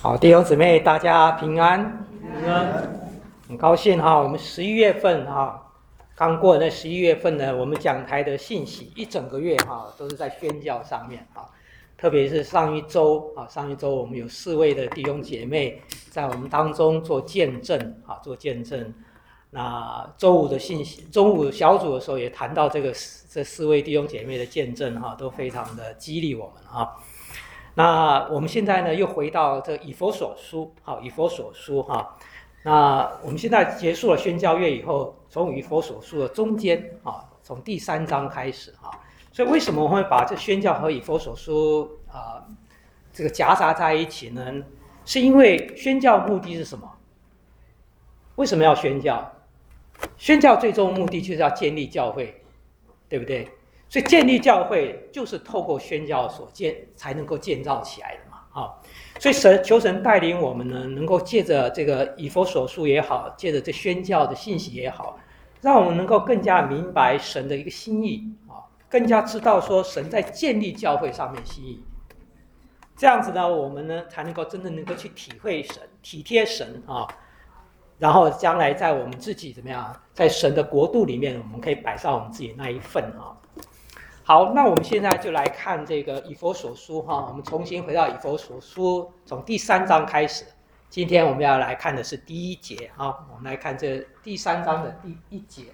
好，弟兄姊妹，大家平安。 平安。 很高兴哈，我们11月份哈，刚过那11月份呢，我们讲台的信息一整个月哈，都是在宣教上面哈。特别是上一周我们有4位的弟兄姐妹在我们当中做见证啊，做见证。那周五的信息，中午小组的时候也谈到这4位弟兄姐妹的见证哈，都非常的激励我们哈。那我们现在呢，又回到这以弗所书，好，以弗所书哈。那我们现在结束了宣教月以后，从以弗所书的中间啊，从第3章开始哈。所以为什么我会把这宣教和以弗所书这个夹杂在一起呢？是因为宣教目的是什么？为什么要宣教？宣教最终目的就是要建立教会，对不对？所以建立教会就是透过宣教才能够建造起来的嘛，啊，所以求神带领我们呢，能够借着这个以弗所书也好，借着这宣教的信息也好，让我们能够更加明白神的一个心意啊，更加知道说神在建立教会上面心意。这样子呢，我们呢才能够真正能够去体会神、体贴神啊，然后将来在我们自己怎么样，在神的国度里面，我们可以摆上我们自己那一份啊。好，那我们现在就来看这个以弗所书哈，我们重新回到以弗所书，从第3章开始。今天我们要来看的是第1节啊，我们来看这第3章的第1节。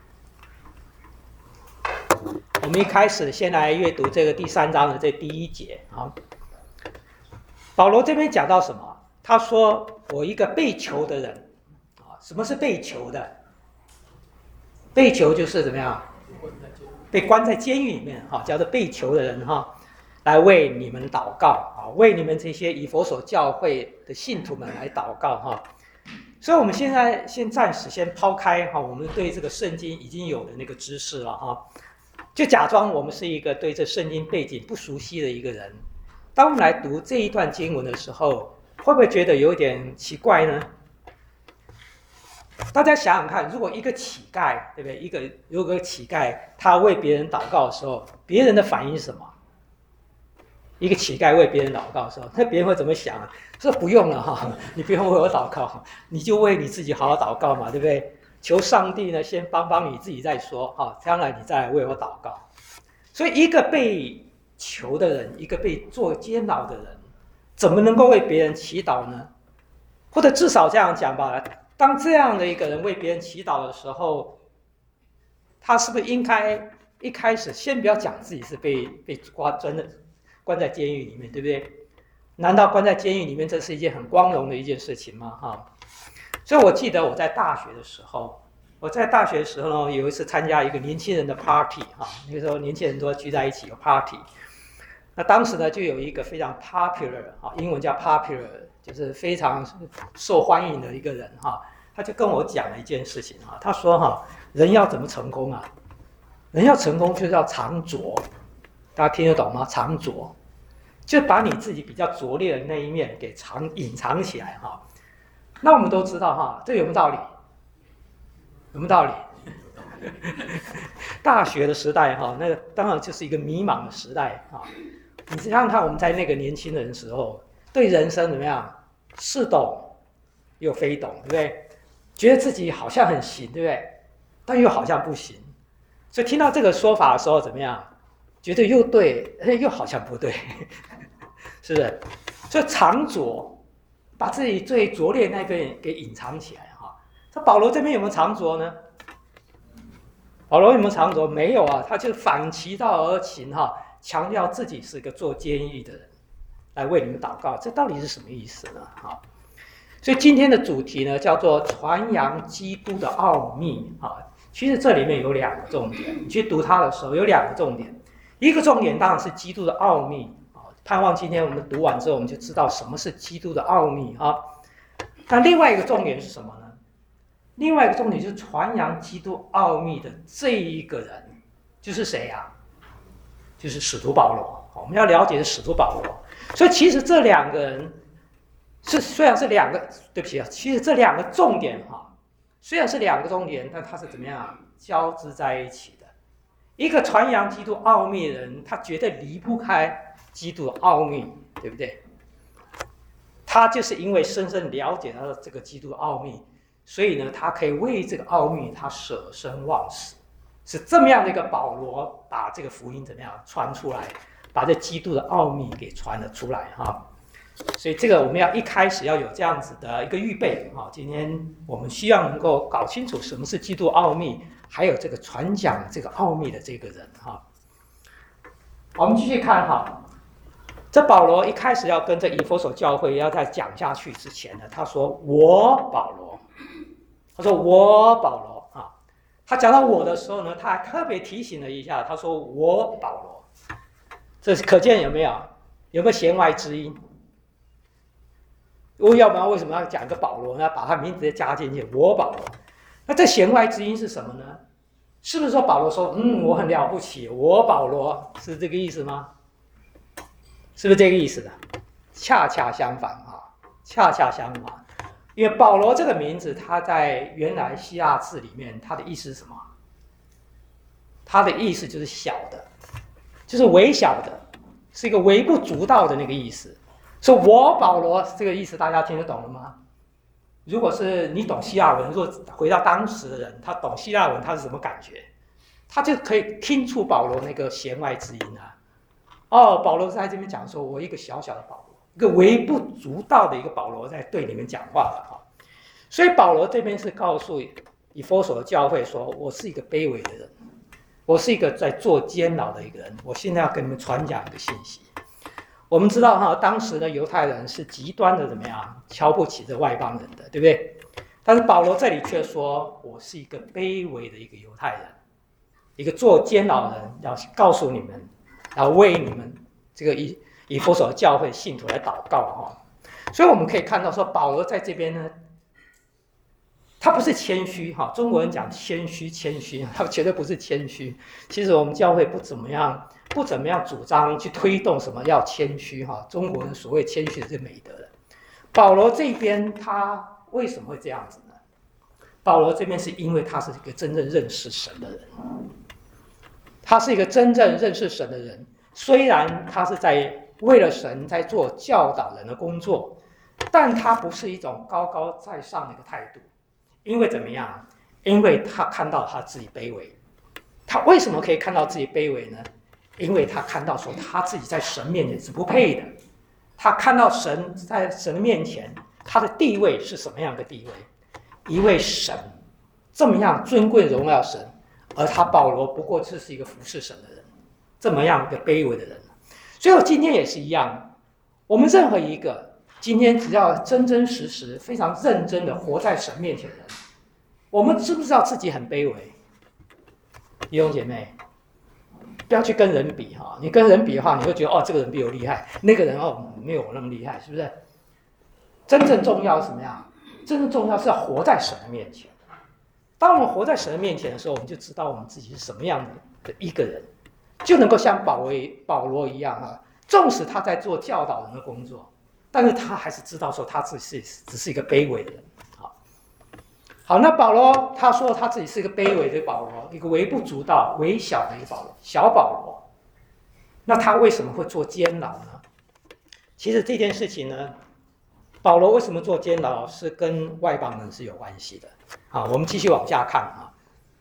我们一开始先来阅读这个第3章的这第1节啊。保罗这边讲到什么？他说：“我一个被囚的人啊，什么是被囚的？被囚就是怎么样？被关在监狱里面哈，叫做被囚的人哈，来为你们祷告啊，为你们这些以弗所教会的信徒们来祷告哈。所以我们现在暂时先抛开哈，我们对这个圣经已经有的那个知识了哈，就假装我们是一个对这圣经背景不熟悉的一个人。当我们来读这一段经文的时候，会不会觉得有点奇怪呢？大家想想看，如果一个乞丐，对不对？如果一个乞丐他为别人祷告的时候，别人的反应是什么？一个乞丐为别人祷告的时候，那别人会怎么想啊？说不用了哈，你不用为我祷告，你就为你自己好好祷告嘛，对不对？求上帝呢，先帮你自己再说哈，将来你再来为我祷告。所以，一个被囚的人，一个被做监牢的人，怎么能够为别人祈祷呢？或者至少这样讲吧。当这样的一个人为别人祈祷的时候，他是不是应该一开始先不要讲自己是被关在监狱里面，对不对？难道关在监狱里面这是一件很光荣的一件事情吗？哈，所以我记得我在大学的时候呢，有一次参加一个年轻人的 party 哈，那个时候年轻人都聚在一起有 party。那当时呢，就有一个非常 popular 哈，英文叫 popular， 就是非常受欢迎的一个人哈，他就跟我讲了一件事情哈，他说哈，人要怎么成功啊？人要成功就是要藏拙，大家听得懂吗？藏拙，就把你自己比较拙劣的那一面给隐藏起来哈。那我们都知道哈，这有没有道理？有没有道理？大学的时代哈，那个当然就是一个迷茫的时代啊。你想想看，我们在那个年轻人的时候，对人生怎么样？似懂又非懂，对不对？觉得自己好像很行，对不对？但又好像不行。所以听到这个说法的时候，怎么样？觉得又对，又好像不对，是不是？所以藏拙，把自己最拙劣那边给隐藏起来哈。这保罗这边有没有藏拙呢？保罗有没有藏拙？没有啊，他就反其道而行哈。强调自己是个做监狱的人，来为你们祷告，这到底是什么意思呢？哈，所以今天的主题呢，叫做传扬基督的奥秘啊。其实这里面有2个重点，你去读它的时候有2个重点。一个重点当然是基督的奥秘啊，盼望今天我们读完之后，我们就知道什么是基督的奥秘啊。那另外一个重点是什么呢？另外一个重点就是传扬基督奥秘的这一个人，就是谁呀？就是使徒保罗，我们要了解的使徒保罗。所以其实这2个人虽然是2个，对不起啊，其实这2个重点哈，虽然是2个重点，但它是怎么样交织在一起的？一个传扬基督奥秘的人，他绝对离不开基督的奥秘，对不对？他他就是因为深深了解到这个基督的奥秘，所以呢，他可以为这个奥秘他舍生忘死，是这么样的一个保罗把这个福音怎么样传出来，把这基督的奥秘给传了出来哈。所以这个我们要一开始要有这样子的一个预备啊。今天我们需要能够搞清楚什么是基督奥秘，还有这个传讲这个奥秘的这个人哈。我们继续看哈，这保罗一开始要跟这以弗所教会要再讲下去之前呢，他说我保罗，他说我保罗啊。他讲到我的时候呢，他还特别提醒了一下，他说我保罗，这是可见有没有弦外之音？要不然为什么要讲一个保罗呢？把他名字加进去，我保罗。那这弦外之音是什么呢？是不是说保罗说，我很了不起，我保罗是这个意思吗？是不是这个意思的？恰恰相反啊，恰恰相反。因为保罗这个名字，他在原来希腊字里面，他的意思是什么？他的意思就是小的，就是微小的，是一个微不足道的那个意思。说我保罗这个意思，大家听得懂了吗？如果是你懂希腊文，如果回到当时的人，他懂希腊文，他是什么感觉？他就可以听出保罗那个弦外之音啊。保罗在这边讲说，我一个小小的保罗，一个微不足道的一个保罗在对你们讲话了哈。所以保罗这边是告诉以弗所的教会说，我是一个卑微的人，我是一个在做监牢的一个人，我现在要跟你们传讲一个信息。我们知道哈，当时的犹太人是极端的怎么样，瞧不起这外邦人的，对不对？但是保罗这里却说，我是一个卑微的一个犹太人，一个做监牢的人，要告诉你们，要为你们这个以弗所教会信徒来祷告哈。所以我们可以看到说，保罗在这边呢，他不是谦虚哈，中国人讲谦虚，他绝对不是谦虚。其实我们教会不怎么样主张去推动什么要谦虚哈，中国人所谓谦虚的是美德的。保罗这边他为什么会这样子呢？保罗这边是因为他是一个真正认识神的人，他是一个真正认识神的人。虽然他是在为了神在做教导人的工作，但他不是一种高高在上的一个态度。因为怎么样？因为他看到他自己卑微。他为什么可以看到自己卑微呢？因为他看到说他自己在神面前是不配的。他看到神在神的面前，他的地位是什么样的地位？一位神这么样尊贵荣耀神，而他保罗不过只是一个服侍神的人，这么样一个卑微的人。所以我今天也是一样，我们任何一个今天只要真真实实、非常认真的活在神面前的人，我们知不知道自己很卑微？弟兄姐妹，不要去跟人比哈，你跟人比的话，你会觉得这个人比我厉害，那个人没有我那么厉害，是不是？真正重要是什么样？真正重要是要活在神的面前。当我们活在神的面前的时候，我们就知道我们自己是什么样的一个人，就能够像保罗一样啊，纵使他在做教导人的工作，但是他还是知道说他自己只是一个卑微的人。好，那保罗他说他自己是一个卑微的保罗，一个微不足道、微小的一个保罗，小保罗。那他为什么会做监牢呢？其实这件事情呢，保罗为什么做监牢是跟外邦人是有关系的。好，我们继续往下看啊。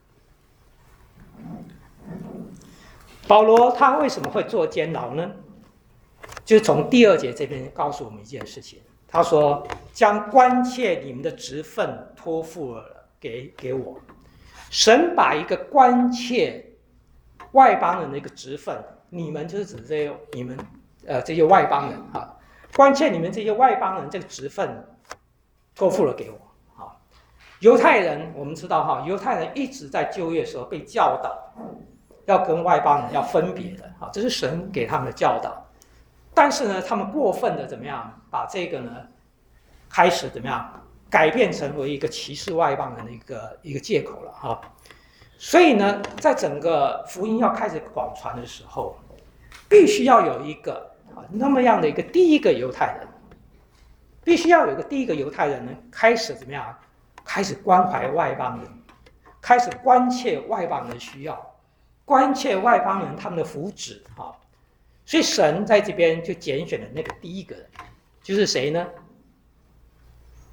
保罗他为什么会做监牢呢？就是从第2节这边告诉我们一件事情。他说：“将关切你们的职分托付了给我。”神把一个关切外邦人的一个职分，你们就是指这些外邦人啊，关切你们这些外邦人这个职分托付了给我啊。犹太人我们知道哈，犹太人一直在旧约的时候被教导要跟外邦人要分别的啊，这是神给他们的教导。但是呢，他们过分的怎么样，把这个呢，开始怎么样改变成为一个歧视外邦人的一个借口了哈。所以呢，在整个福音要开始广传的时候，必须要有一个那么样的一个第一个犹太人，必须要有一个第一个犹太人呢，开始怎么样，开始关怀外邦人，开始关切外邦人的需要，关切外邦人他们的福祉啊。所以神在这边就拣选了那个第一个人，就是谁呢？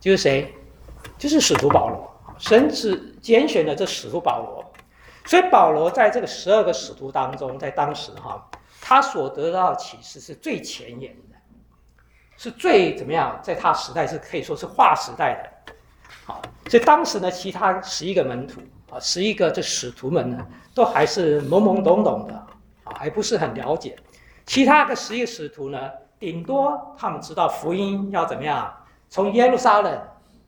就是谁？就是使徒保罗。神只拣选了这使徒保罗，所以保罗在这个12个使徒当中，在当时他所得到的启示是最前沿的，是最怎么样？在他时代是可以说是划时代的。好，所以当时呢，其他11个门徒11个这使徒们呢，都还是懵懵懂懂的还不是很了解。其他的11个使徒呢，顶多他们知道福音要怎么样，从耶路撒冷、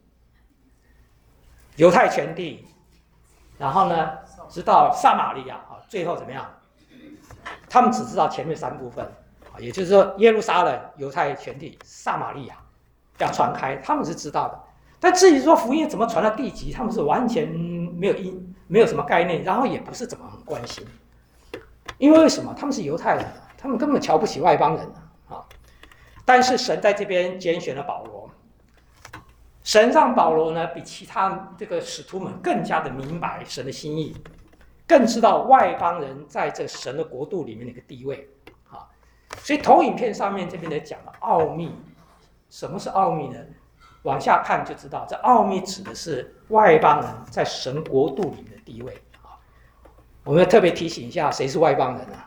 犹太全地，然后呢，直到撒玛利亚最后怎么样？他们只知道前面3部分也就是说耶路撒冷、犹太全地、撒玛利亚要传开，他们是知道的。但至于说福音怎么传到地极，他们是完全没有什么概念，然后也不是怎么很关心。因为什么？他们是犹太人，他们根本瞧不起外邦人但是神在这边拣选了保罗，神让保罗呢比其他这个使徒们更加的明白神的心意，更知道外邦人在这神的国度里面的一个地位所以投影片上面这边的讲了奥秘，什么是奥秘呢？往下看就知道，这奥秘指的是外邦人在神国度里面的地位我们要特别提醒一下，谁是外邦人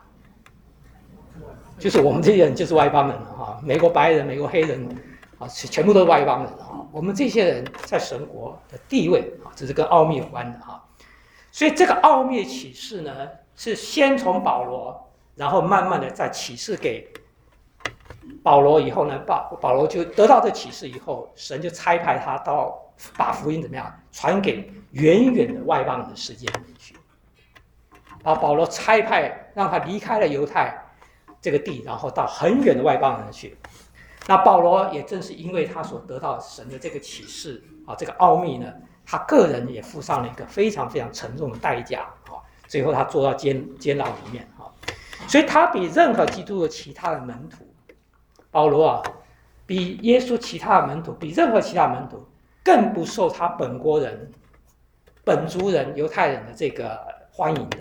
就是我们这些人就是外邦人美国白人、美国黑人全部都是外邦人我们这些人在神国的地位这是跟奥秘有关的所以这个奥秘的启示呢，是先从保罗，然后慢慢的再启示给保罗以后呢，保罗就得到这启示以后，神就差派他到把福音怎么样传给远远的外邦人的世界里面去，把保罗差派让他离开了犹太这个地，然后到很远的外邦人去。那保罗也正是因为他所得到神的这个启示这个奥秘呢，他个人也付上了一个非常非常沉重的代价最后他坐到监牢里面所以他比任何基督的其他的门徒，保罗比耶稣其他的门徒，比任何其他的门徒更不受他本国人、本族人、犹太人的这个欢迎的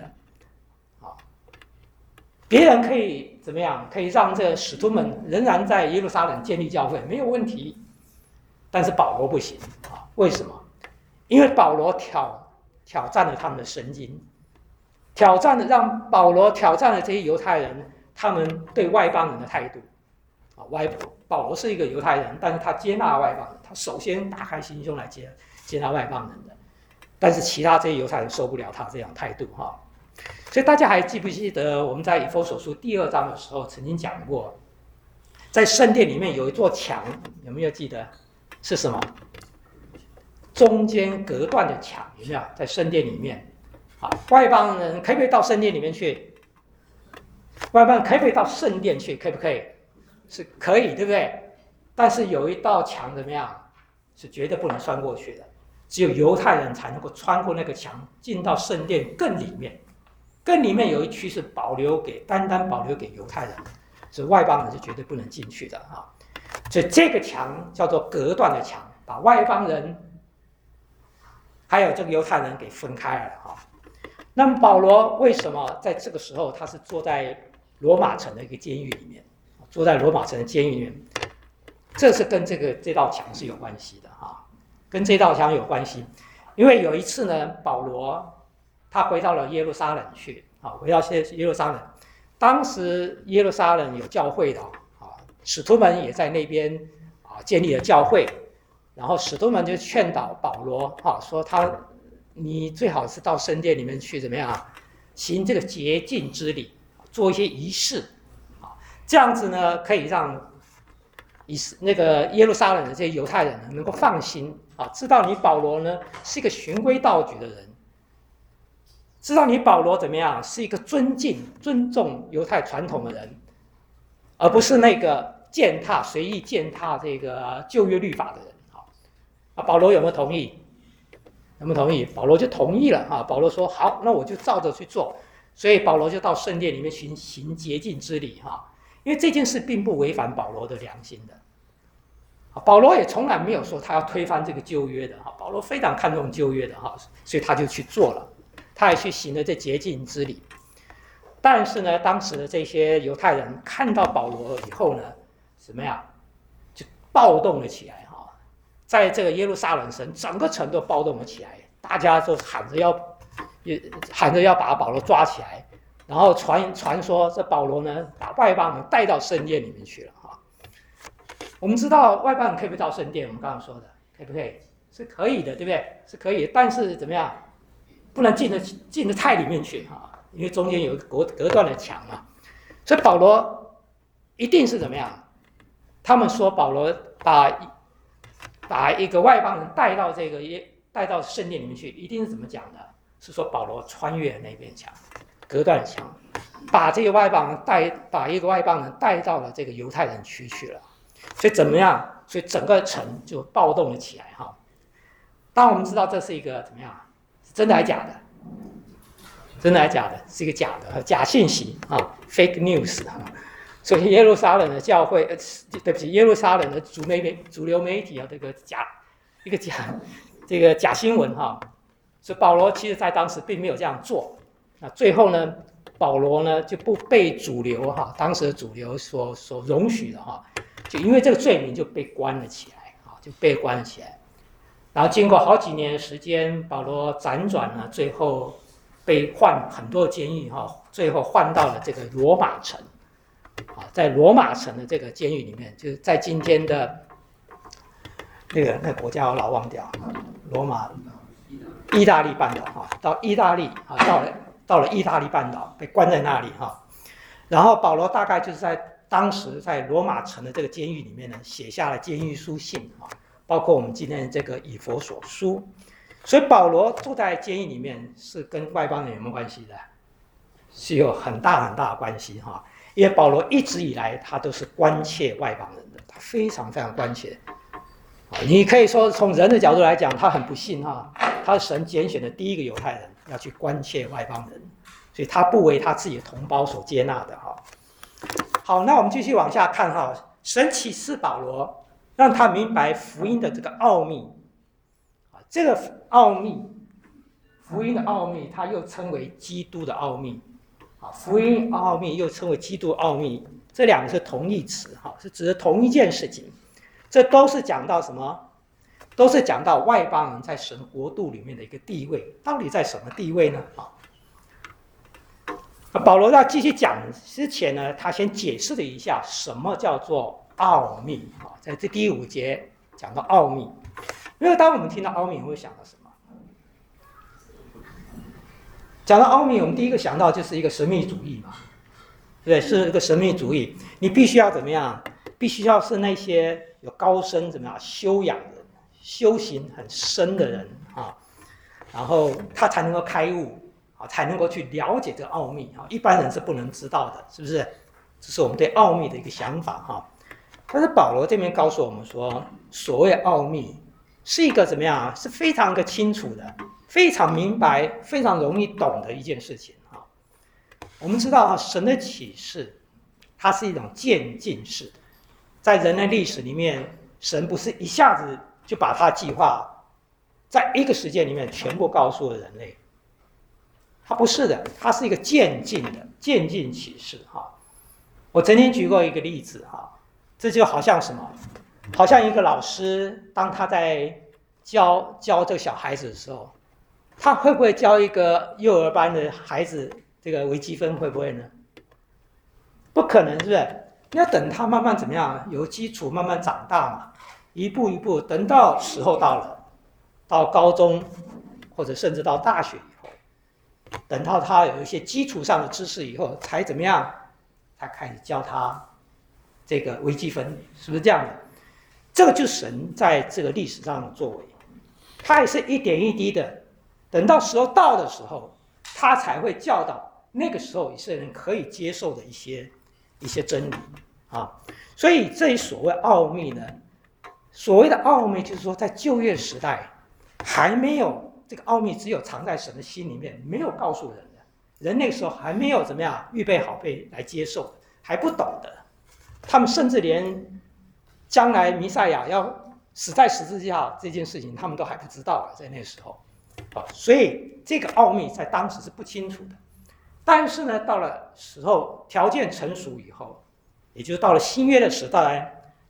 别人可以怎么样？可以让这使徒们仍然在耶路撒冷建立教会，没有问题。但是保罗不行为什么？因为保罗挑战了他们的神经，让保罗挑战了这些犹太人他们对外邦人的态度保罗是一个犹太人，但是他接纳外邦人，他首先打开心胸来接纳外邦人的。但是其他这些犹太人受不了他这样态度所以大家还记不记得我们在以弗所书第2章的时候曾经讲过，在圣殿里面有一座墙，有没有记得是什么？中间隔断的墙，有没有？在圣殿里面外邦人可不可以到圣殿里面去？外邦人可不可以到圣殿去？可不可以？是可以，对不对？但是有一道墙怎么样？是绝对不能穿过去的，只有犹太人才能够穿过那个墙，进到圣殿更里面。更里面有一区是单单保留给犹太人，所以外邦人是绝对不能进去的所以这个墙叫做隔断的墙，把外邦人还有这个犹太人给分开了那么保罗为什么在这个时候他是坐在罗马城的一个监狱里面？坐在罗马城的监狱里面，这是跟这道墙是有关系的跟这道墙有关系。因为有一次呢，保罗他回到了耶路撒冷去回到耶路撒冷，当时耶路撒冷有教会的使徒们也在那边建立了教会，然后使徒们就劝导保罗说你最好是到圣殿里面去怎么样行这个洁净之礼，做一些仪式这样子呢可以让那个耶路撒冷的这些犹太人能够放心知道你保罗呢是一个循规蹈矩的人，知道你保罗怎么样是一个尊重犹太传统的人，而不是那个随意践踏这个旧约律法的人保罗有没有同意？有没有同意？保罗就同意了保罗说好，那我就照着去做。所以保罗就到圣殿里面行洁净之礼因为这件事并不违反保罗的良心的保罗也从来没有说他要推翻这个旧约的保罗非常看重旧约的所以他就去做了，他也去行了这洁净之礼。但是呢，当时的这些犹太人看到保罗以后呢，怎么样？就暴动了起来在这个耶路撒冷城，整个城都暴动了起来，大家都喊着要把保罗抓起来，然后传说这保罗呢把外邦人带到圣殿里面去了哈。我们知道外邦人可以不可以到圣殿？我们刚刚说的可以不可以？是可以的，对不对？是可以，但是怎么样？不能进得太里面去哈，因为中间有一个隔断的墙嘛。所以保罗一定是怎么样？他们说保罗把一个外邦人带到圣殿里面去，一定是怎么讲的？是说保罗穿越那边墙，隔断墙，把一个外邦人带到了这个犹太人区去了。所以怎么样？所以整个城就暴动了起来哈。当然我们知道这是一个怎么样？是真的还是假的？真的还是假的？是一个假的假信息啊 ，fake news 啊。所以耶路撒冷的教会，对不起，耶路撒冷的主流媒体啊，这个假新闻哈。所以保罗其实在当时并没有这样做。那最后呢，保罗呢就不被主流哈，当时的主流所容许的哈，就因为这个罪名就被关了起来啊，就被关了起来。然后经过好几年的时间，保罗辗转呢，最后被换很多监狱哈，最后换到了这个罗马城啊，在罗马城的这个监狱里面，就是在今天的那个国家我老忘掉，罗马意大利半岛哈，到意大利啊，到了意大利半岛被关在那里哈。然后保罗大概就是在当时在罗马城的这个监狱里面呢，写下了监狱书信啊。包括我们今天的这个以弗所书，所以保罗住在监狱里面是跟外邦人有没有关系的？是有很大很大的关系哈。因为保罗一直以来他都是关切外邦人的，他非常非常关切。你可以说从人的角度来讲，他很不幸哈，他是神拣选的第一个犹太人，要去关切外邦人，所以他不为他自己的同胞所接纳的哈。好，那我们继续往下看哈，神启示保罗。让他明白福音的这个奥秘，这个奥秘，福音的奥秘，它又称为基督的奥秘，福音奥秘又称为基督奥秘，这两个是同义词，是指的同一件事情。这都是讲到什么？都是讲到外邦人在神国度里面的一个地位，到底在什么地位呢？保罗要继续讲之前呢，他先解释了一下什么叫做奥秘啊，在这第5节讲到奥秘。因为当我们听到奥秘，我们会想到什么？讲到奥秘，我们第一个想到就是一个神秘主义嘛，对，是一个神秘主义。你必须要怎么样？必须要是那些有高深怎么样修养的人、修行很深的人啊，然后他才能够开悟啊，才能够去了解这个奥秘啊，一般人是不能知道的，是不是？这是我们对奥秘的一个想法哈。但是保罗这边告诉我们说，所谓奥秘是一个怎么样啊？是非常的清楚的，非常明白、非常容易懂的一件事情啊。我们知道啊，神的启示，它是一种渐进式的，在人类历史里面，神不是一下子就把他计划在一个时间里面全部告诉了人类，它不是的，它是一个渐进的渐进启示哈。我曾经举过一个例子哈。这就好像什么？好像一个老师，当他在教这个小孩子的时候，他会不会教一个幼儿班的孩子这个微积分？会不会呢？不可能，是不是？要等他慢慢怎么样，有基础，慢慢长大嘛，一步一步，等到时候到了，到高中或者甚至到大学以后，等到他有一些基础上的知识以后，才怎么样？才开始教他。这个微积分是不是这样的？这个就是神在这个历史上的作为，他也是一点一滴的，等到时候到的时候，他才会教导那个时候以色列人可以接受的一些真理啊。所以这一所谓奥秘呢，所谓的奥秘就是说，在旧约时代还没有这个奥秘，只有藏在神的心里面，没有告诉人的，人那个时候还没有怎么样预备好被来接受的，还不懂的。他们甚至连将来弥赛亚要死在十字架这件事情，他们都还不知道在那时候，所以这个奥秘在当时是不清楚的。但是呢，到了时候条件成熟以后，也就是到了新约的时代，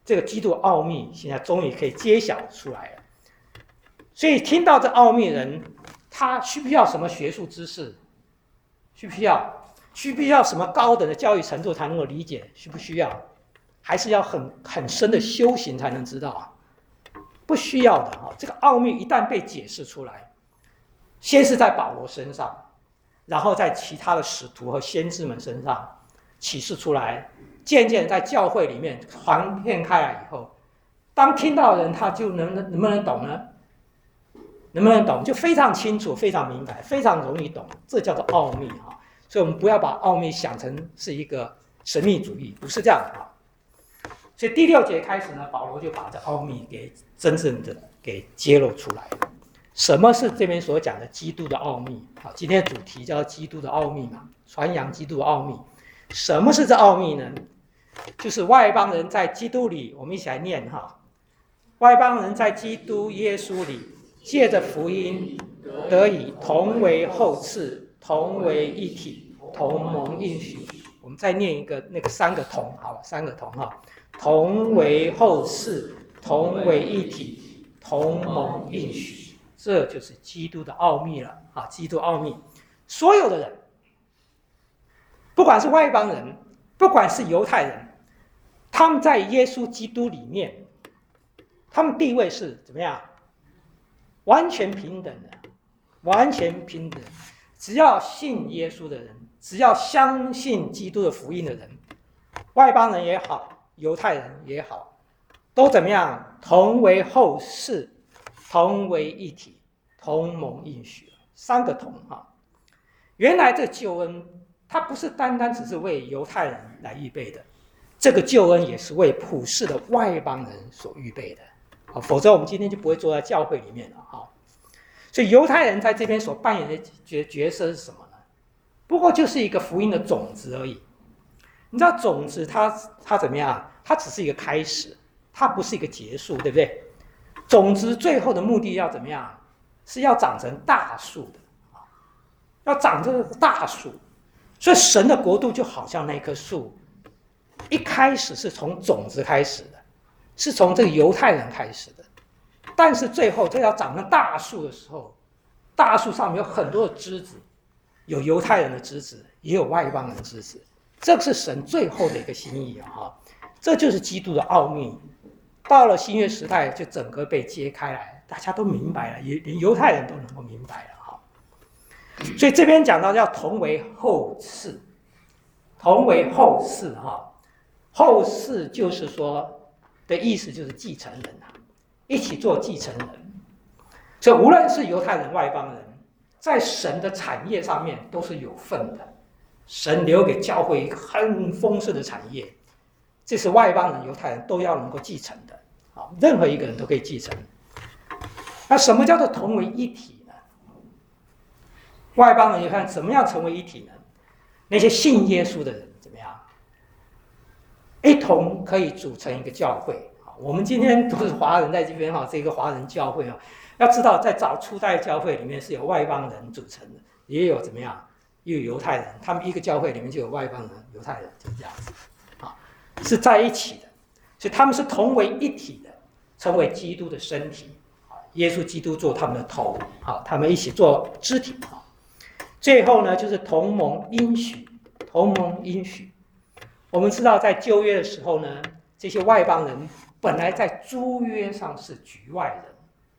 这个基督奥秘现在终于可以揭晓出来了。所以听到这奥秘人，他需不需要什么学术知识？需不需要？需不需要什么高等的教育程度才能够理解？需不需要？还是要很深的修行才能知道啊？不需要的啊！这个奥秘一旦被解释出来，先是在保罗身上，然后在其他的使徒和先知们身上启示出来，渐渐在教会里面传遍开来以后，当听到的人他就能不能懂呢？能不能懂？就非常清楚、非常明白、非常容易懂，这叫做奥秘啊！所以我们不要把奥秘想成是一个神秘主义，不是这样的啊。所以第6节开始呢，保罗就把这奥秘给真正的给揭露出来了。什么是这边所讲的基督的奥秘？好，今天的主题叫基督的奥秘嘛，传扬基督的奥秘。什么是这奥秘呢？就是外邦人在基督里，我们一起来念哈。外邦人在基督耶稣里，借着福音得以同为后嗣，同为一体，同蒙应许。我们再念一个那个3个同，好了，3个同哈。同为后嗣，同为一体，同蒙应许，这就是基督的奥秘了啊！基督奥秘，所有的人，不管是外邦人，不管是犹太人，他们在耶稣基督里面，他们地位是怎么样？完全平等的，完全平等。只要信耶稣的人，只要相信基督的福音的人，外邦人也好，犹太人也好，都怎么样？同为后嗣，同为一体，同蒙应许，3个同哈。原来这个救恩，它不是单单只是为犹太人来预备的，这个救恩也是为普世的外邦人所预备的，否则我们今天就不会坐在教会里面了哈。所以犹太人在这边所扮演的角色是什么呢？不过就是一个福音的种子而已。你知道种子它怎么样？它只是一个开始，它不是一个结束，对不对？种子最后的目的要怎么样？是要长成大树的，要长这个大树。所以神的国度就好像那棵树，一开始是从种子开始的，是从这个犹太人开始的，但是最后这要长成大树的时候，大树上面有很多的枝子，有犹太人的枝子，也有外邦人的枝子。这是神最后的一个心意啊！这就是基督的奥秘。到了新约时代，就整个被揭开来，大家都明白了，连犹太人都能够明白了哈。所以这边讲到要同为后嗣，同为后嗣哈。后嗣就是说的意思就是继承人啊，一起做继承人。所以无论是犹太人、外邦人，在神的产业上面都是有份的。神留给教会一个很丰盛的产业，这是外邦人、犹太人都要能够继承的，任何一个人都可以继承。那什么叫做同为一体呢？外邦人、犹太人怎么样成为一体呢？那些信耶稣的人怎么样？一同可以组成一个教会。我们今天都是华人在这边这个华人教会要知道在早初代教会里面是有外邦人组成的，也有怎么样？又有犹太人，他们一个教会里面就有外邦人、犹太人，就这样子，是在一起的，所以他们是同为一体的，成为基督的身体，耶稣基督做他们的头，他们一起做肢体。最后呢，就是同蒙应许，同蒙应许。我们知道，在旧约的时候呢，这些外邦人本来在诸约上是局外人。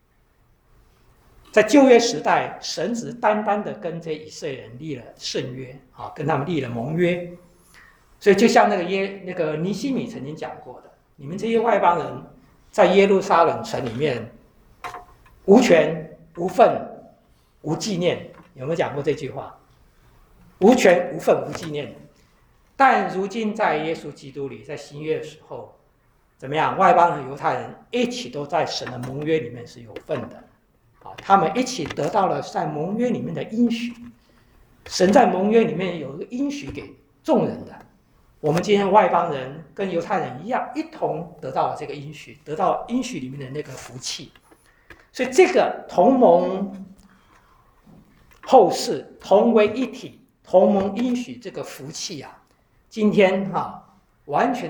在旧约时代，神只单单的跟这以色列人立了圣约，跟他们立了盟约。所以就像那个尼希米曾经讲过的，你们这些外邦人在耶路撒冷城里面无权无份无纪念，有没有讲过这句话？无权无份无纪念。但如今在耶稣基督里，在新约的时候，怎么样？外邦人、犹太人一起都在神的盟约里面是有份的。他们一起得到了在盟约里面的应许。神在盟约里面有一个应许给众人的，我们今天外邦人跟犹太人一样，一同得到了这个应许，得到应许里面的那个福气。所以这个同盟后嗣，同为一体，同盟应许这个福气啊，今天完全的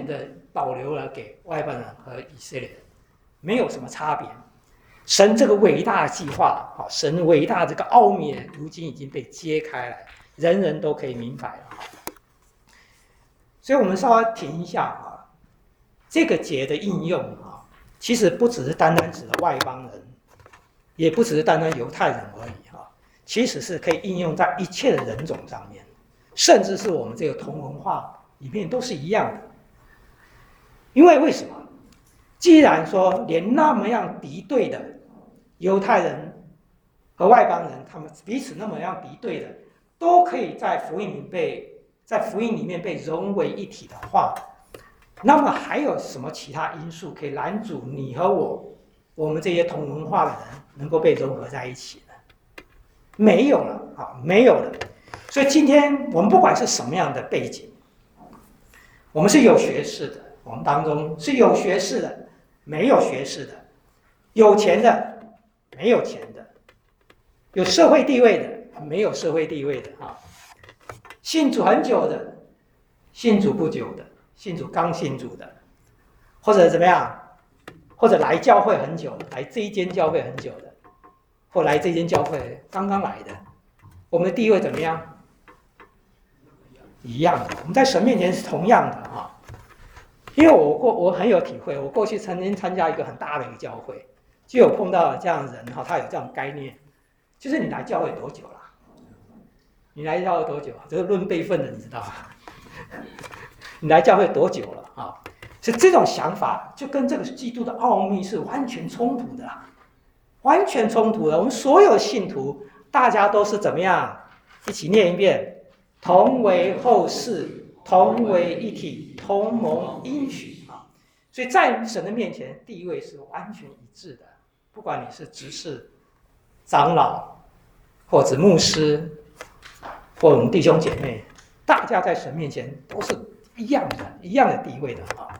保留了给外邦人和以色列人，没有什么差别。神这个伟大的计划，神伟大这个奥秘，如今已经被揭开了，人人都可以明白了。所以我们稍微停一下啊，这个节的应用啊，其实不只是单单指的外邦人，也不只是单单犹太人而已啊，其实是可以应用在一切的人种上面，甚至是我们这个同文化里面都是一样的。因为什么？既然说连那么样敌对的犹太人和外邦人，他们彼此那么样敌对的，都可以在福音里面被融为一体的话，那么还有什么其他因素可以拦阻你和我们这些同文化的人能够被融合在一起呢？没有了啊，没有了。所以今天我们不管是什么样的背景，我们是有学识的，我们当中是有学识的，没有学识的，有钱的，没有钱的，有社会地位的，没有社会地位的啊。信主很久的，信主不久的，信主刚信主的，或者怎么样，或者来教会很久，来这一间教会很久的，或来这间教会刚刚来的，我们的地位怎么样？一样的，我们在神面前是同样的啊。因为我很有体会，我过去曾经参加一个很大的一个教会，就有碰到这样的人哈，他有这样的概念，就是你来教会多久了？你来教会多久？这个论辈分的，你知道吗？你来教会多久了啊？所以这种想法就跟这个基督的奥秘是完全冲突的，完全冲突的。我们所有信徒，大家都是怎么样？一起念一遍：同为后世，同为一体，同蒙应许啊！所以在神的面前，地位是完全一致的。不管你是执事、长老，或者牧师，或我们弟兄姐妹，大家在神面前都是一样的地位的啊。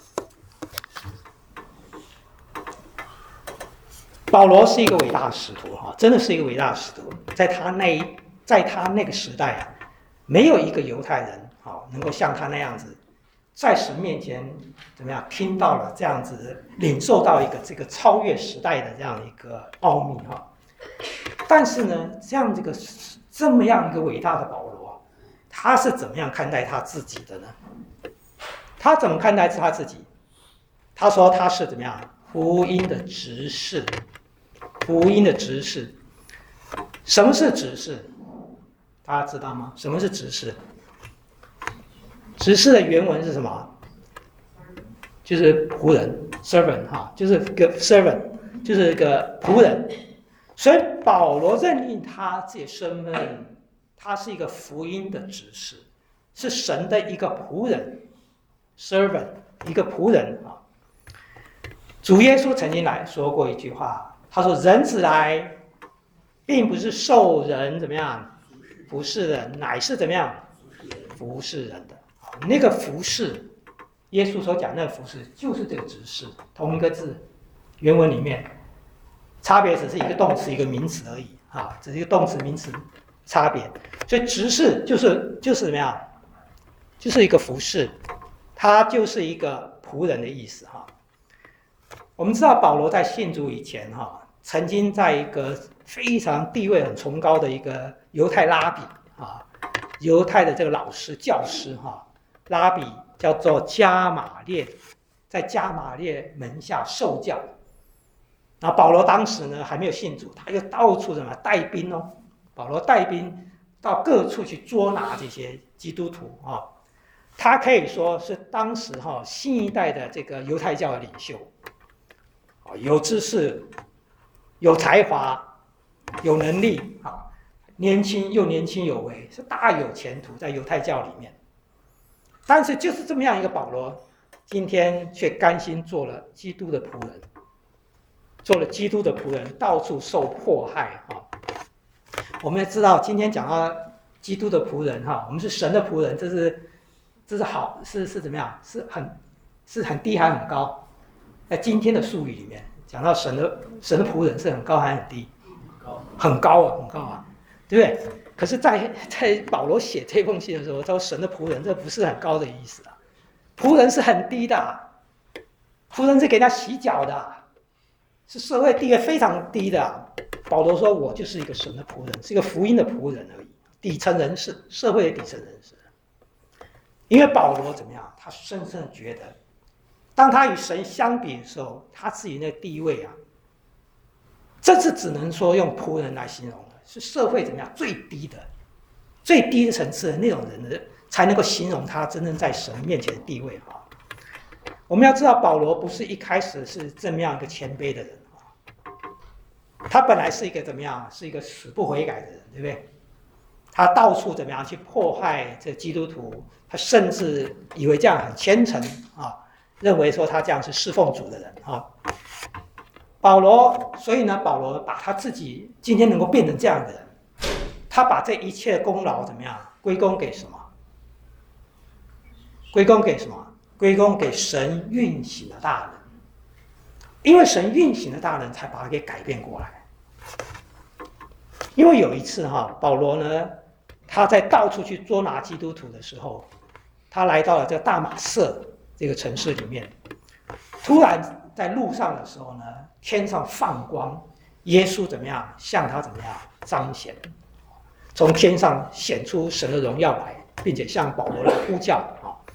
保罗是一个伟大的使徒哈，真的是一个伟大的使徒。在他那个时代啊，没有一个犹太人能够像他那样子，在神面前怎么样听到了这样子，领受到一个这个超越时代的这样一个奥秘哈。但是呢，这么样一个伟大的保罗，他是怎么样看待他自己的呢？他怎么看待他自己？他说他是怎么样福音的执事。福音的执事，什么是执事？大家知道吗？什么是执事？执事的原文是什么？就是仆人 ，servant 哈，就是个 servant， 就是个仆人。所以保罗认定他自己身份，他是一个福音的执事，是神的一个仆人 ，servant， 一个仆人啊。主耶稣曾经说过一句话。他说：“人子来，并不是受人怎么样服侍的，乃是怎么样服侍人的。那个服侍，耶稣所讲那个服侍，就是这个执事，同一个字，原文里面差别只是一个动词一个名词而已啊，只是一个动词名词差别。所以执事就是怎么样，就是一个服侍，他就是一个仆人的意思哈。我们知道保罗在信主以前哈。”曾经在一个非常地位很崇高的一个犹太拉比啊，犹太的这个老师教师哈，拉比叫做加马列，在加马列门下受教。然后保罗当时呢还没有信主，他又到处什么带兵哦，保罗带兵到各处去捉拿这些基督徒啊，他可以说是当时新一代的这个犹太教的领袖，有知识。有才华，有能力啊，年轻有为，是大有前途在犹太教里面。但是就是这么样一个保罗，今天却甘心做了基督的仆人，到处受迫害啊。我们也知道，今天讲到基督的仆人哈，我们是神的仆人，这是好是怎么样？是很低还很高？在今天的术语里面。讲到神的仆人是很高还是很低？很高啊，对不对？可是在保罗写这封信的时候，他说神的仆人，这不是很高的意思啊， 仆人是很低的，仆人是给他洗脚的，是社会地位非常低的。保罗说：“我就是一个神的仆人，是一个福音的仆人而已，底层人士，社会的底层人士。”因为保罗怎么样？他深深的觉得，当他与神相比的时候，他自己那个地位啊，这是只能说用仆人来形容的，是社会怎么样最低的层次的那种人的，才能够形容他真正在神面前的地位啊。我们要知道，保罗不是一开始是这么样一个谦卑的人啊，他本来是一个怎么样？是一个死不悔改的人，对不对？他到处怎么样去迫害这基督徒，他甚至以为这样很虔诚啊，认为说他这样是侍奉主的人啊。所以呢，保罗把他自己今天能够变成这样的人，他把这一切的功劳怎么样归功给什么？归功给什么？归功给神运行的大能，因为神运行的大能才把他给改变过来。因为有一次保罗呢，他在到处去捉拿基督徒的时候，他来到了这个大马色这个城市里面，突然在路上的时候呢，天上放光，耶稣怎么样向他怎么样彰显，从天上显出神的荣耀来，并且向保罗来呼叫。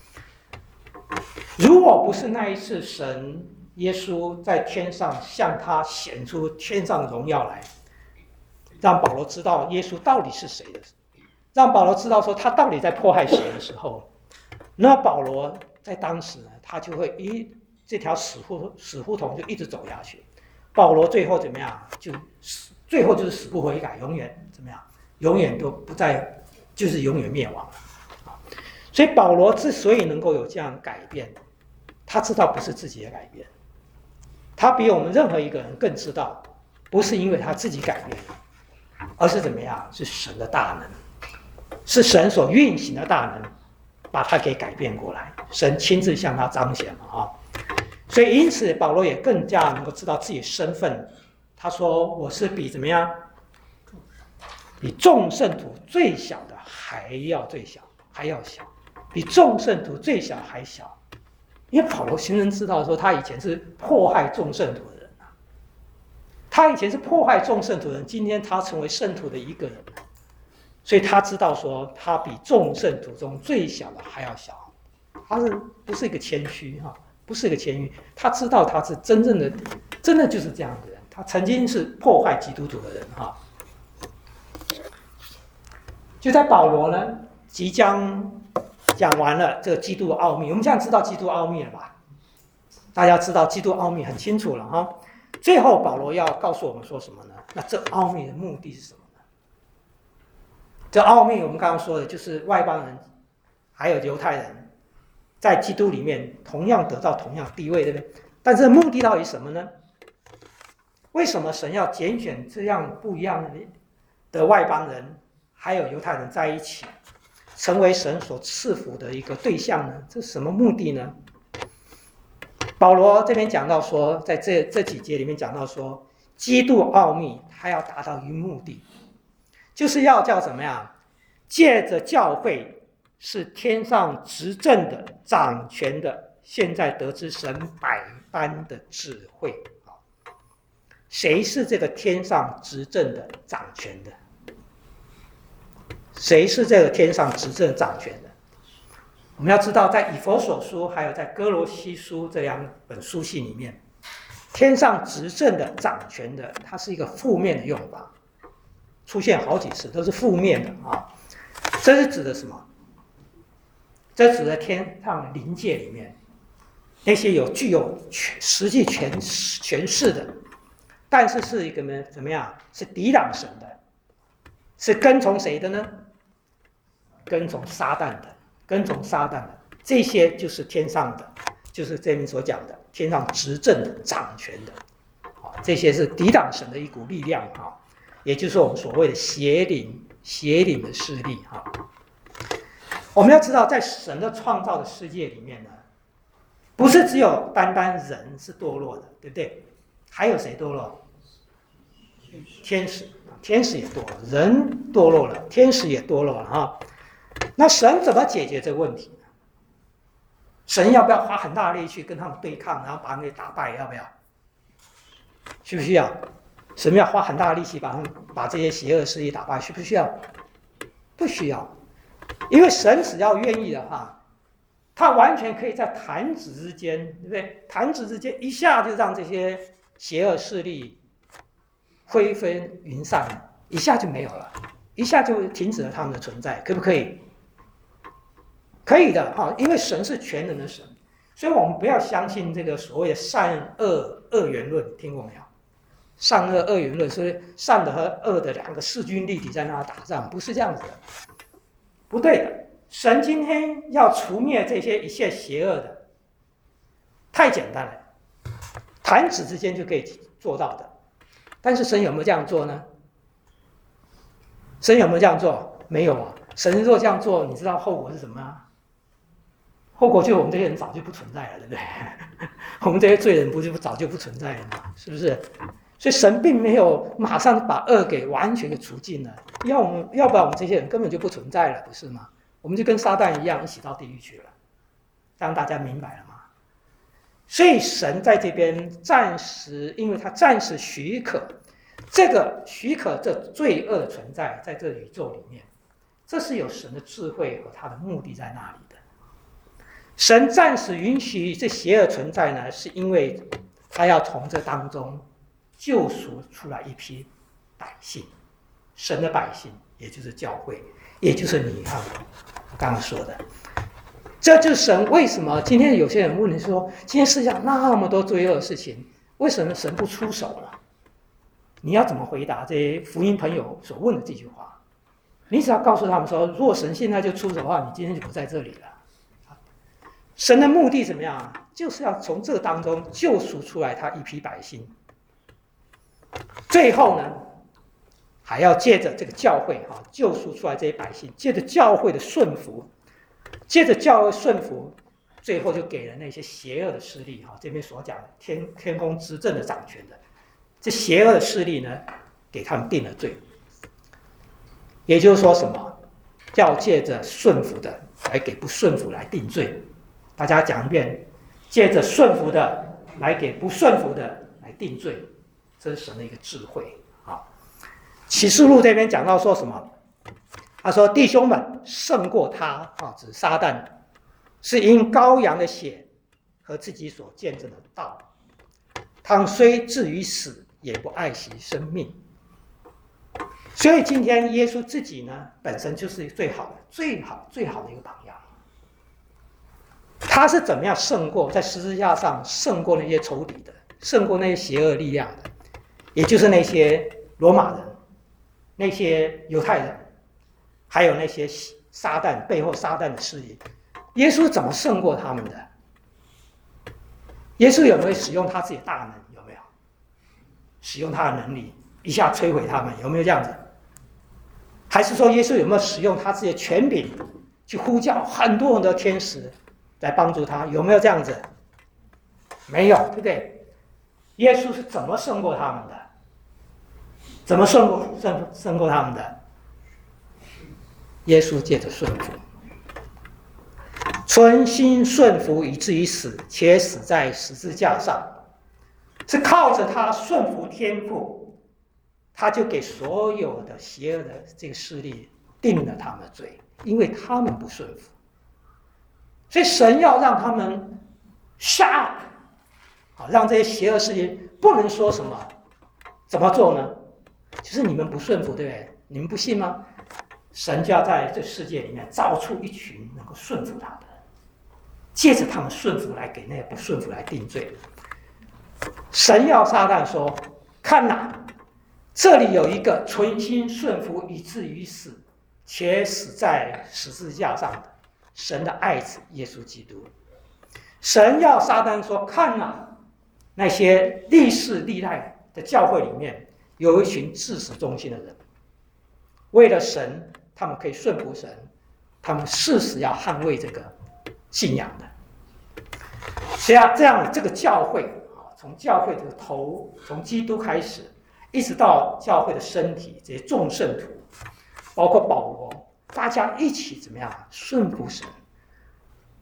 如果不是那一次神耶稣在天上向他显出天上的荣耀来，让保罗知道耶稣到底是谁的，让保罗知道说他到底在迫害谁的时候，那保罗在当时呢，他就会这条死胡同就一直走下去。保罗最后怎么样？最后就是死不悔改，永远怎么样？永远都不再，就是永远灭亡了。所以保罗之所以能够有这样改变，他知道不是自己的改变，他比我们任何一个人更知道，不是因为他自己改变，而是怎么样？是神的大能，是神所运行的大能，把他给改变过来。神亲自向他彰显了啊！所以因此保罗也更加能够知道自己的身份。他说：“我是比怎么样？比众圣徒最小的还要最小，还要小，比众圣徒最小还小。”因为保罗深深知道说，他以前是迫害众圣徒的人啊，他以前是迫害众圣徒的人，今天他成为圣徒的一个人，所以他知道说，他比众圣徒中最小的还要小。他是不是一个谦虚哈？不是一个谦虚，他知道他是真的就是这样的人，他曾经是迫害基督徒的人哈。就在保罗呢即将讲完了这个基督的奥秘，我们现在知道基督奥秘了吧？大家知道基督奥秘很清楚了哈。最后保罗要告诉我们说什么呢？那这奥秘的目的是什么呢？这奥秘我们刚刚说的就是外邦人还有犹太人在基督里面同样得到同样地位，对不对？但是目的到底什么呢？为什么神要拣选这样不一样的外邦人还有犹太人在一起，成为神所赐福的一个对象呢？这是什么目的呢？保罗这边讲到说，在这几节里面讲到说，基督奥秘他要达到一个目的，就是要叫怎么样？借着教会是天上执政的、掌权的，现在得知神百般的智慧。谁是这个天上执政的、掌权的？谁是这个天上执政掌权的？我们要知道，在以弗所书还有在哥罗西书这两本书信里面，天上执政的、掌权的，它是一个负面的用法，出现好几次都是负面的啊。这是指的什么？这指的天上灵界里面那些具有实际权势的，但是是一个呢怎么样？是抵挡神的，是跟从谁的呢？跟从撒旦的，跟从撒旦的，这些就是天上的，就是这边所讲的天上执政的、掌权的，这些是抵挡神的一股力量啊，也就是我们所谓的邪灵的势力啊。我们要知道，在神的创造的世界里面呢，不是只有单单人是堕落的，对不对？还有谁堕落？天使也堕落，人堕落了，天使也堕落了啊。那神怎么解决这个问题呢？ 神要不要花很大的力气跟他们对抗，然后把他们给打败？要不要？需不需要？神要花很大的力气把这些邪恶势力打败，需不需要？不需要，因为神只要愿意的话，他完全可以在弹指之间，对不对？弹指之间一下就让这些邪恶势力灰飞云散，一下就没有了，一下就停止了他们的存在，可不可以？可以的哈，因为神是全能的神，所以我们不要相信这个所谓的善恶二元论，听过没有？善恶二元论，所以善的和恶的两个势均力敌在那打仗，不是这样子的，不对的。神今天要除灭这些一切邪恶的，太简单了，弹指之间就可以做到的。但是神有没有这样做呢？神有没有这样做？没有啊。神若这样做，你知道后果是什么吗？后果就是我们这些人早就不存在了，对不对？我们这些罪人不就早就不存在了吗？是不是？所以神并没有马上把恶给完全的除尽了，要不然我们这些人根本就不存在了，不是吗？我们就跟撒旦一样，一起到地狱去了。这样大家明白了吗？所以神在这边暂时，因为他暂时许可这罪恶的存在在这宇宙里面，这是有神的智慧和他的目的在那里的。神暂时允许这邪恶存在呢，是因为他要从这当中救赎出来一批百姓，神的百姓，也就是教会，也就是你和我刚刚说的。这就是神为什么今天有些人问你说，今天世界上那么多罪恶的事情，为什么神不出手呢？你要怎么回答这些福音朋友所问的这句话？你只要告诉他们说，若神现在就出手的话，你今天就不在这里了。神的目的怎么样？就是要从这当中救赎出来他一批百姓。最后呢，还要借着这个教会救赎出来这些百姓，借着教会的顺服，最后就给了那些邪恶的势力这边所讲的天空执政的掌权的这邪恶的势力呢，给他们定了罪。也就是说什么？要借着顺服的来给不顺服来定罪。大家讲一遍，借着顺服的来给不顺服的来定罪，这是神的一个智慧啊。启示录这边讲到说什么？他说：“弟兄们，胜过他指撒旦，是因羔羊的血和自己所见证的道。他们虽至于死，也不爱惜生命。”所以今天耶稣自己呢，本身就是最好的一个榜样。他是怎么样胜过在十字架上胜过那些仇敌的，胜过那些邪恶力量的，也就是那些罗马人、那些犹太人，还有那些撒旦背后撒旦的势力。耶稣怎么胜过他们的？耶稣有没有使用他自己的大能？有没有使用他的能力一下摧毁他们？有没有这样子？还是说耶稣有没有使用他自己的权柄去呼叫很多很多天使来帮助他？有没有这样子？没有，对不对？耶稣是怎么胜过他们的？怎么胜过他们的？耶稣借着顺服，存心顺服以至于死，且死在十字架上，是靠着他顺服天父，他就给所有的邪恶的这个势力定了他们的罪，因为他们不顺服。所以神要让他们下，让这些邪恶势力不能说什么，怎么做呢？就是你们不顺服，对不对？你们不信吗？神就要在这世界里面造出一群能够顺服他的，借着他们顺服来给那些不顺服来定罪。神要撒旦说：“看哪，这里有一个存心顺服以至于死，且死在十字架上的神的爱子耶稣基督。”神要撒旦说：“看哪，那些历世历代的教会里面有一群至死忠心的人，为了神，他们可以顺服神，他们誓死要捍卫这个信仰的。”所以这样这个教会从教会的头，从基督开始，一直到教会的身体，这些众圣徒，包括保罗，大家一起怎么样顺服神，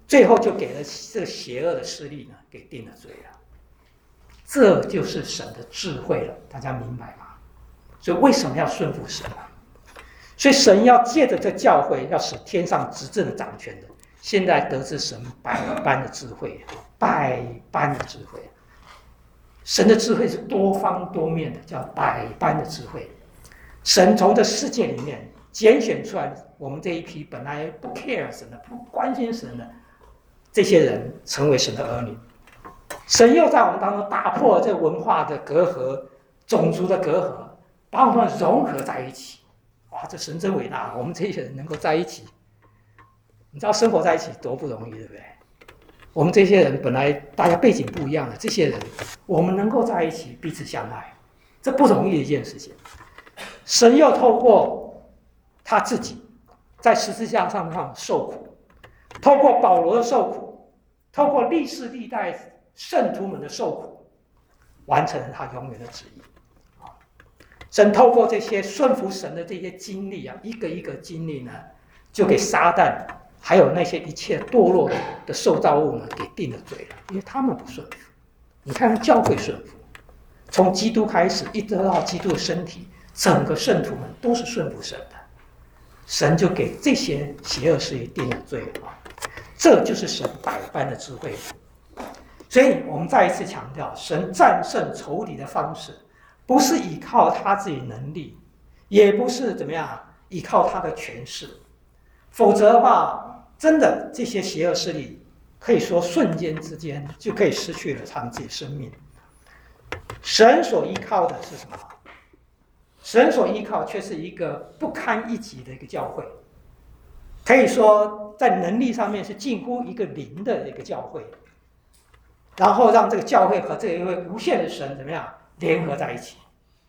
最后就给了这个邪恶的势力呢给定了罪了。这就是神的智慧了，大家明白吗？所以为什么要顺服神啊？所以神要借着这教会，要使天上执政的掌权的，现在得知神百般的智慧，百般的智慧。神的智慧是多方多面的，叫百般的智慧。神从这世界里面拣选出来我们这一批本来不 care 神的、不关心神的这些人，成为神的儿女。神又在我们当中打破这文化的隔阂、种族的隔阂，把我们融合在一起。哇，这神真伟大！我们这些人能够在一起，你知道生活在一起多不容易，对不对？我们这些人本来大家背景不一样的，这些人我们能够在一起彼此相爱，这不容易的一件事情。神又透过他自己在十字架上受苦，透过保罗的受苦，透过历世历代圣徒们的受苦，完成了他永远的旨意。神透过这些顺服神的这些经历啊，一个一个经历呢，就给撒旦还有那些一切堕落的受造物呢，给定了罪了，因为他们不顺服。你看看教会顺服，从基督开始，一直到基督的身体，整个圣徒们都是顺服神的，神就给这些邪恶势力定了罪了。这就是神百般的智慧。所以我们再一次强调，神战胜仇敌的方式，不是依靠他自己能力，也不是怎么样依靠他的权势，否则的话，真的这些邪恶势力可以说瞬间之间就可以失去了他们自己的生命。神所依靠的是什么？神所依靠却是一个不堪一击的一个教会，可以说在能力上面是近乎一个零的一个教会，然后让这个教会和这一位无限的神怎么样联合在一起？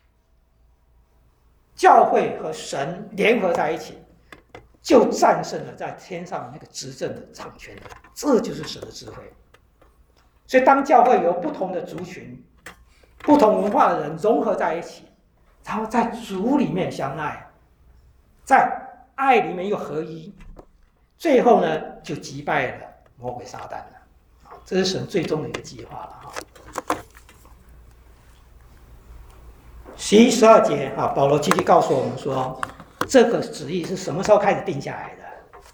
教会和神联合在一起，就战胜了在天上那个执政的掌权的，这就是神的智慧。所以，当教会由不同的族群、不同文化的人融合在一起，然后在主里面相爱，在爱里面又合一，最后呢，就击败了魔鬼撒旦了。这是神最终的一个计划了哈。11、12节啊，保罗继续告诉我们说，这个旨意是什么时候开始定下来的？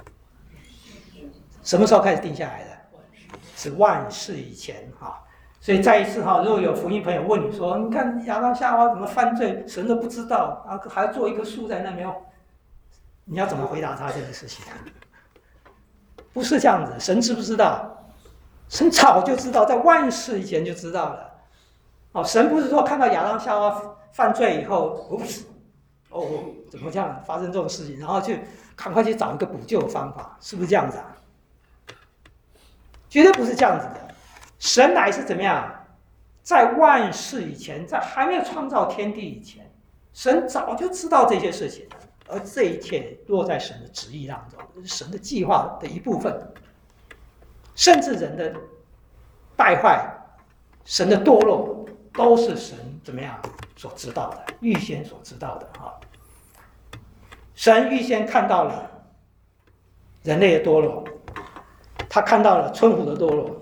什么时候开始定下来的？是万事以前啊。所以再一次哈，如果有福音朋友问你说，你看亚当夏娃怎么犯罪，神都不知道啊，还要做一棵树在那边，你要怎么回答他这个事情？不是这样子，神知不知道？神早就知道，在万事以前就知道了。哦，神不是说看到亚当夏娃犯罪以后，怎么这样发生这种事情，然后就赶快去找一个补救的方法，是不是这样子啊？绝对不是这样子的。神乃是怎么样？在万事以前，在还没有创造天地以前，神早就知道这些事情，而这一切落在神的旨意当中，是神的计划的一部分。甚至人的败坏、神的堕落，都是神怎么样所知道的，预先所知道的哈。神预先看到了人类的堕落，他看到了春虎的堕落，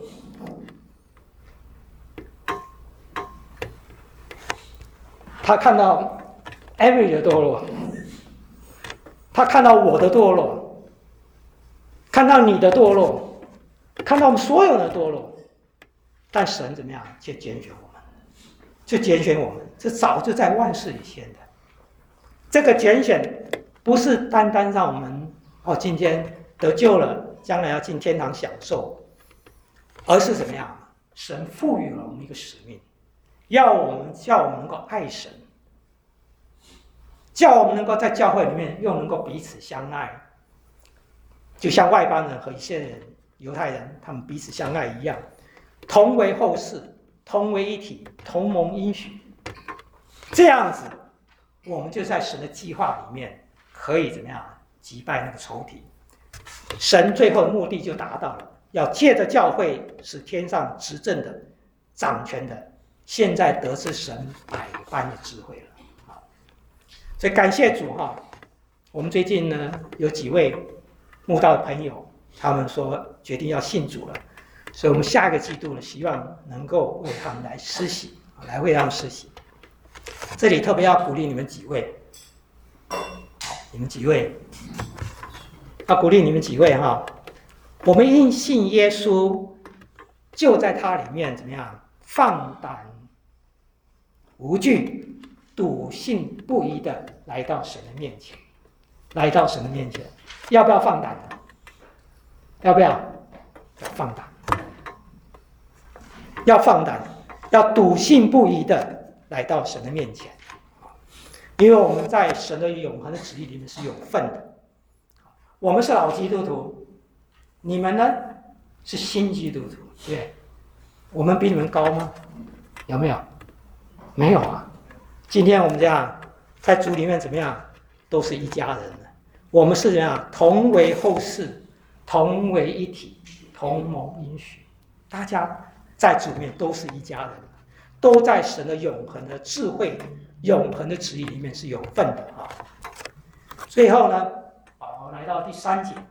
他看到 Avery 的堕落，他看到我的堕落，看到你的堕落，看到我们所有人的堕落，但神怎么样？却拣选我们，就拣选我们，这早就在万事以前的。这个拣选不是单单让我们今天得救了，将来要进天堂享受，而是怎么样？神赋予了我们一个使命，叫我们能够爱神，叫我们能够在教会里面又能够彼此相爱，就像外邦人和以色列人、犹太人他们彼此相爱一样，同为后世，同为一体，同蒙应许。这样子，我们就在神的计划里面可以怎么样击败那个仇敌？神最后的目的就达到了，要借着教会使天上执政的、掌权的，现在得知神百般的智慧了。所以感谢主哈！我们最近呢有几位慕道的朋友他们说决定要信主了，所以我们下一个季度呢，希望能够为他们来施洗，来为他们施洗。这里特别要鼓励你们几位，你们几位，要鼓励你们几位哈。我们因信耶稣，就在他里面怎么样？放胆无惧、笃信不疑的来到神的面前，来到神的面前，要不要放胆？要不要？要放胆，要放胆，要笃信不疑的来到神的面前，因为我们在神的永恒的旨意里面是有份的。我们是老基督徒，你们呢是新基督徒，对，我们比你们高吗？有没有？没有啊。今天我们这样在主里面怎么样，都是一家人的。我们是怎样同为后世，同为一体，同蒙应许。大家在主里面都是一家人，都在神的永恒的智慧、永恒的旨意里面是有份的啊。最后呢，保罗来到第3节，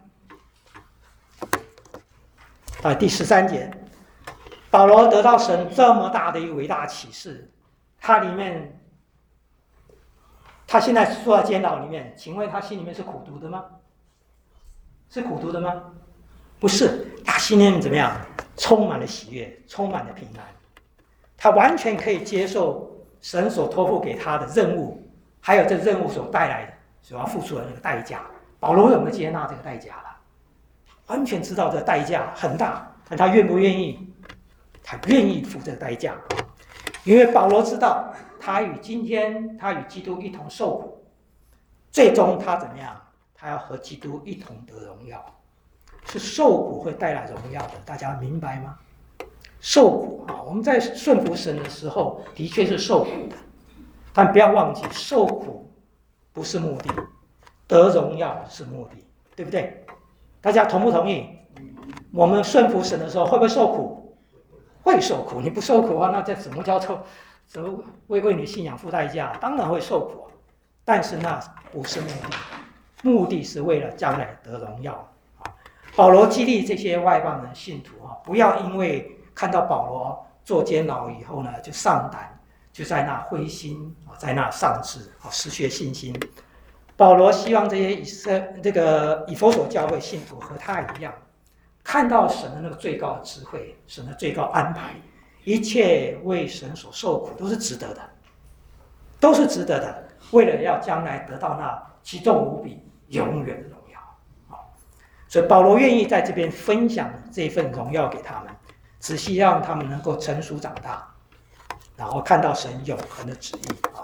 第13节，保罗得到神这么大的一个伟大启示，他里面。他现在坐在监牢里面，请问他心里面是苦毒的吗？是苦毒的吗？不是，他心里面怎么样？充满了喜悦，充满了平安。他完全可以接受神所托付给他的任务，还有这任务所带来的所要付出的那个代价。保罗有没有接纳这个代价了？完全知道这个代价很大，但他愿不愿意？他愿意付这个代价，因为保罗知道。他与基督一同受苦，最终他怎么样？他要和基督一同得荣耀，是受苦会带来荣耀的，大家明白吗？受苦啊，我们在顺服神的时候，的确是受苦的，但不要忘记，受苦不是目的，得荣耀是目的，对不对？大家同不同意？我们顺服神的时候，会不会受苦？会受苦。你不受苦的话，那这怎么叫做？怎么为你信仰付代价？当然会受苦，但是那不是目的，目的是为了将来得荣耀。保罗激励这些外邦人信徒不要因为看到保罗坐监牢以后呢，就丧胆，就在那灰心，在那丧志，失去信心。保罗希望这些以弗所教会信徒和他一样，看到神的那个最高的智慧，神的最高安排。一切为神所受苦都是值得的，都是值得的。为了要将来得到那奇重无比、永远的荣耀，所以保罗愿意在这边分享这份荣耀给他们，只希望他们能够成熟长大，然后看到神永恒的旨意啊。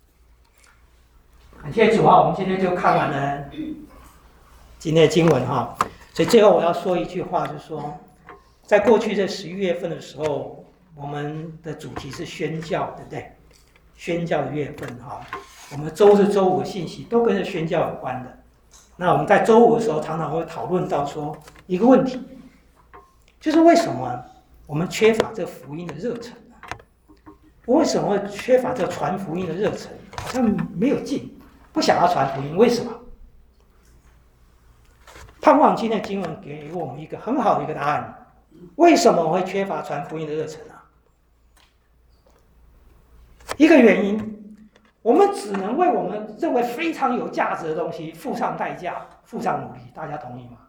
感谢主啊，我们今天就看完了今天的经文哈。所以最后我要说一句话，就是说，在过去这11月份的时候。我们的主题是宣教，对不对？宣教的月份哈，我们周日、周五的信息都跟着宣教有关的。那我们在周五的时候，常常会讨论到说一个问题，就是为什么我们缺乏这福音的热忱呢？为什么会缺乏这传福音的热忱？好像没有劲，不想要传福音，为什么？盼望今天的经文给我们一个很好的一个答案：为什么会缺乏传福音的热忱呢？一个原因，我们只能为我们认为非常有价值的东西付上代价，付上努力，大家同意吗？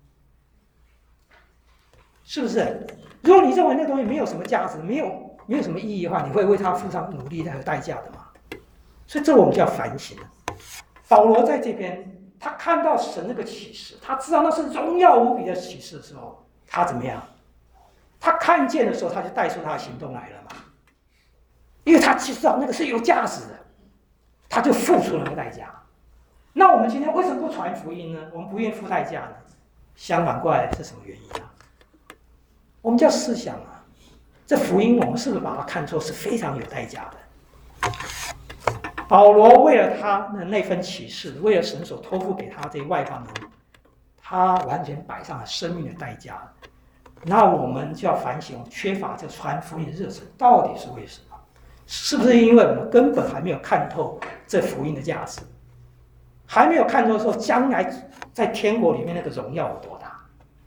是不是？如果你认为那东西没有什么价值，没有什么意义的话，你会为它付上努力和代价的吗？所以这我们就要反省了。保罗在这边，他看到神那个启示，他知道那是荣耀无比的启示的时候，他怎么样？他看见的时候，他就带出他的行动来了嘛。因为他知道那个是有价值的，他就付出了那个代价。那我们今天为什么不传福音呢？我们不愿意付代价呢？相反过来是什么原因啊？我们就要思想啊，这福音我们是不是把它看作是非常有代价的？保罗为了他的那份启示，为了神所托付给他这些外邦人，他完全摆上了生命的代价。那我们就要反省，缺乏这传福音的热忱，到底是为什么？是不是因为我们根本还没有看透这福音的价值，还没有看透说将来在天国里面那个荣耀有多大？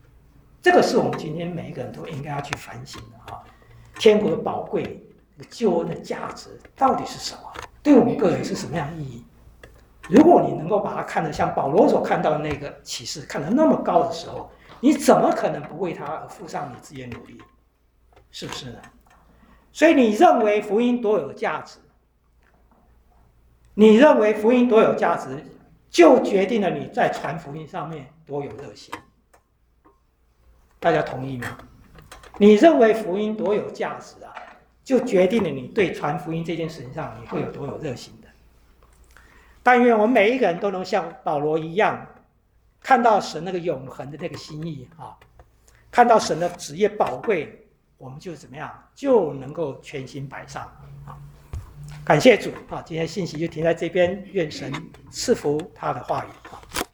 这个是我们今天每一个人都应该要去反省的哈。天国的宝贵、救恩的价值到底是什么？对我们个人是什么样的意义？如果你能够把它看得像保罗所看到的那个启示看得那么高的时候，你怎么可能不为他而付上你自己的努力？是不是呢？所以你认为福音多有价值？你认为福音多有价值，就决定了你在传福音上面多有热心。大家同意吗？你认为福音多有价值啊，就决定了你对传福音这件事情上你会有多有热心的。但愿我们每一个人都能像保罗一样，看到神那个永恒的那个心意啊，看到神的职业宝贵，我们就怎么样，就能够全心摆上啊。感谢主啊！今天信息就停在这边，愿神赐福他的话语啊。